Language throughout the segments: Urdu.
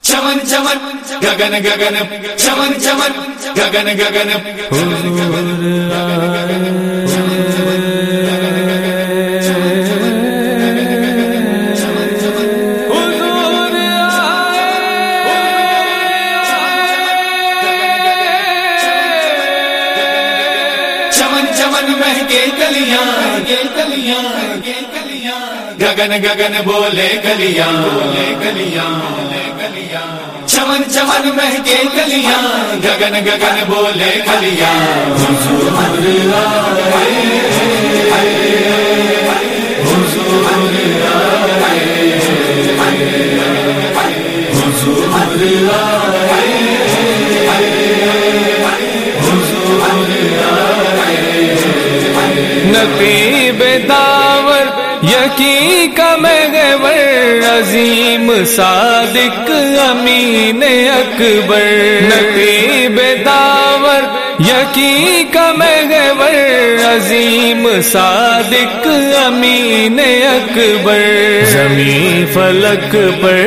چمن چمن گگن گگن چمن چمن گگن گگن مہکے کلیاں گگن گگن بولے کلیاں چمن چمن مہکے کلیاں گگن گگن بولے کلیاں نقیب داور یقین کا محور عظیم صادق امین اکبر نقیب داور یقین کا محور عظیم صادق امین اکبر زمین فلک پر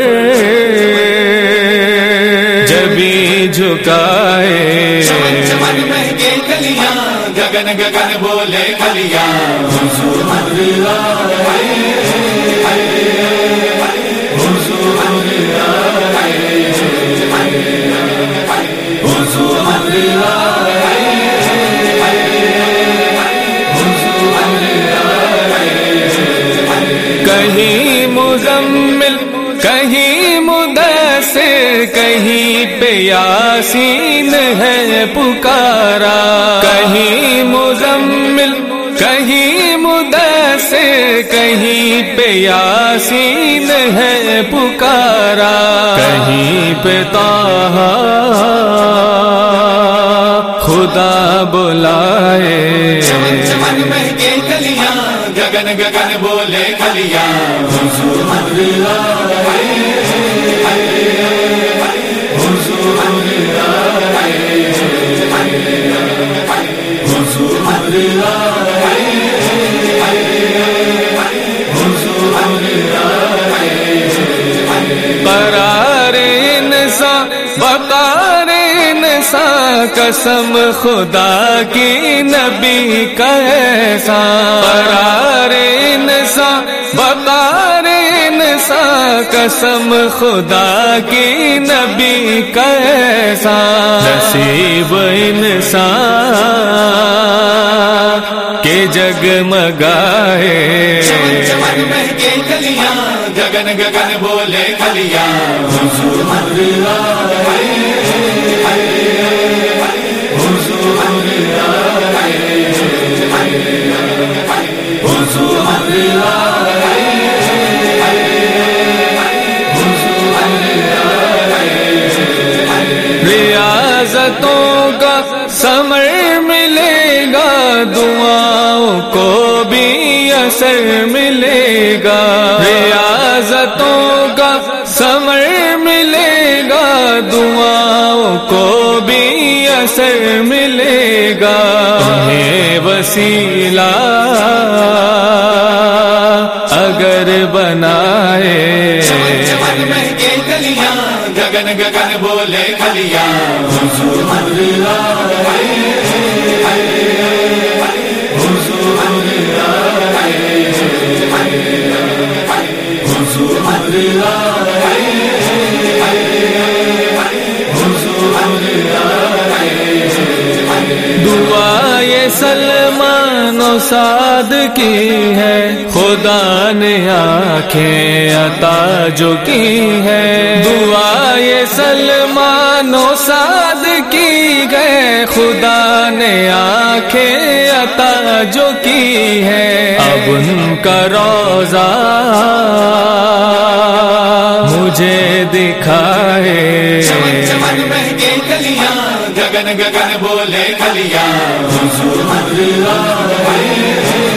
جبھی جھکائے گگن گگن بولے کلیاں کہیں مزمل کہیں مدثر کہیں پہ یاسین ہے پکارا کہیں مزمل کہیں مدثر کہیں پہ یاسین ہے پکارا کہیں پہ طٰہٰ خدا بلائے چمن مہکے کلیاں گگن گگن بولے کلیاں قرار انسان وقار انسان قسم خدا کی نبی کا احسان قرار انسان وقار انسان قسم خدا کی نبی کا احسان نصیب انسان کے جگمگائے چمن مہکے کلیاں گگن گگن بولے کلیاں ریاضتوں کا ثمر ملے گا دعاؤں کو بھی اثر ملے گا ریاضتوں کا ثمر ملے گا دعاؤں کو بھی اثر ملے گا تمہیں وسیلہ اگر بنائے چمن مہکے کلیاں گگن گگن بولے کلیاں دعا یہ سلمان و سعد کی ہے خدا نے آنکھیں عطا جو کی ہے دعا یہ سلمان و سعد کی ہے خدا نے آنکھیں عطا جو کی ہے اب ان کا روضہ مجھے دکھائے چمن مہکے کلیاں گگن گگن بولے کلیاں